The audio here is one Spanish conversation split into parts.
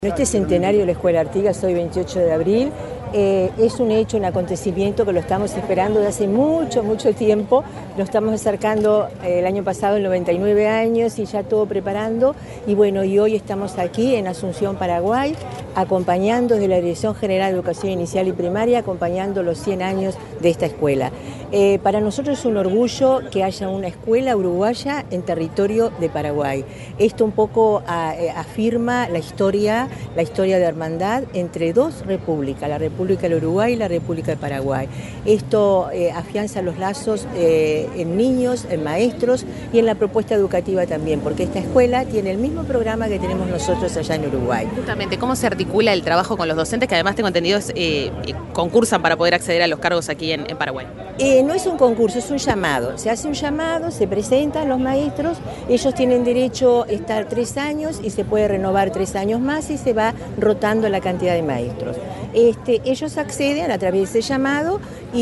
Este centenario de la Escuela Artigas, hoy 28 de abril, es un hecho, un acontecimiento que lo estamos esperando de hace mucho tiempo. Nos estamos acercando el año pasado, en 99 años, y ya todo preparando. Y bueno, y hoy estamos aquí en Asunción, Paraguay, acompañando desde la Dirección General de Educación Inicial y Primaria, acompañando los 100 años de esta escuela. Para nosotros es un orgullo que haya una escuela uruguaya en territorio de Paraguay. Esto un poco afirma la historia de hermandad entre dos repúblicas, la República del Uruguay y la República de Paraguay. Esto afianza los lazos en niños, en maestros y en la propuesta educativa también, porque esta escuela tiene el mismo programa que tenemos nosotros allá en Uruguay. Justamente, ¿cómo se articula el trabajo con los docentes que además tengo entendido concursan para poder acceder a los cargos aquí en Paraguay? No es un concurso, es un llamado. Se hace un llamado, se presentan los maestros, ellos tienen derecho a estar 3 años y se puede renovar 3 años más y se va rotando la cantidad de maestros. Ellos acceden a través de ese llamado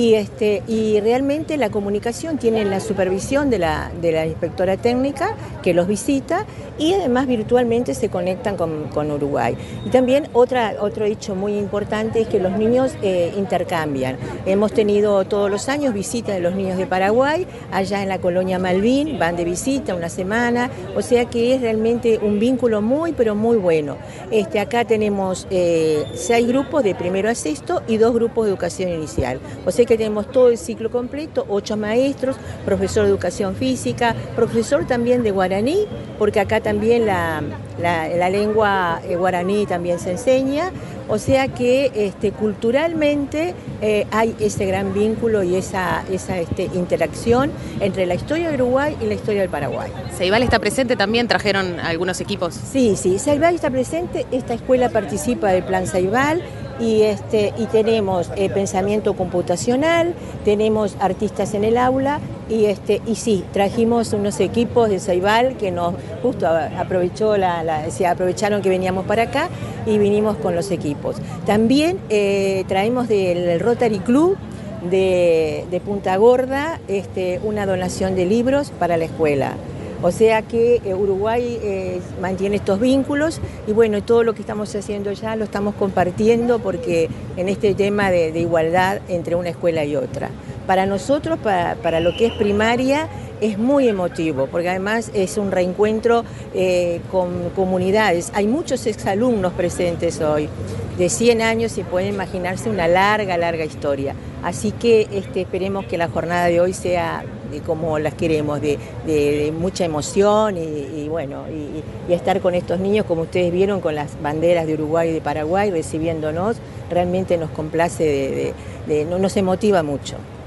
y realmente la comunicación tiene la supervisión de la inspectora técnica que los visita y además virtualmente se conectan con Uruguay. Y también otro hecho muy importante es que los niños intercambian. Hemos tenido todos los años visitas de los niños de Paraguay, allá en la colonia Malvin, van de visita una semana, o sea que es realmente un vínculo pero muy bueno. Acá tenemos 6 grupos de primero a sexto y 2 grupos de educación inicial. O sea que tenemos todo el ciclo completo, 8 maestros, profesor de educación física, profesor también de guaraní, porque acá también la lengua guaraní también se enseña. O sea que culturalmente hay ese gran vínculo y esa interacción entre la historia de Uruguay y la historia del Paraguay. ¿Ceibal está presente también? ¿Trajeron algunos equipos? Sí, Ceibal está presente. Esta escuela participa del Plan Ceibal y tenemos pensamiento computacional, tenemos artistas en el aula y sí, trajimos unos equipos de Ceibal que nos justo se aprovecharon que veníamos para acá y vinimos con los equipos. También traemos del Rotary Club de Punta Gorda una donación de libros para la escuela. O sea que Uruguay mantiene estos vínculos y bueno, todo lo que estamos haciendo ya lo estamos compartiendo porque en este tema de igualdad entre una escuela y otra. Para nosotros, para lo que es primaria, es muy emotivo, porque además es un reencuentro con comunidades. Hay muchos exalumnos presentes hoy, de 100 años, y pueden imaginarse una larga historia. Así que esperemos que la jornada de hoy sea como las queremos, de mucha emoción y estar con estos niños, como ustedes vieron, con las banderas de Uruguay y de Paraguay recibiéndonos, realmente nos complace, nos emotiva mucho.